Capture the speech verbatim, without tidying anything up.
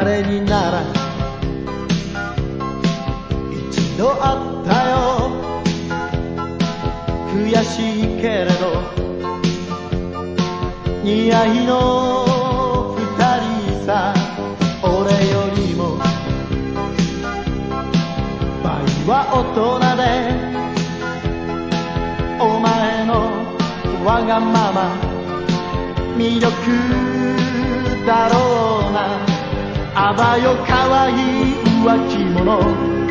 彼になら一度会ったよ。悔しいけれど似合いの二人さ。俺よりも倍は大人でお前のわがまま魅力だろうな。あばよ可愛い浮気者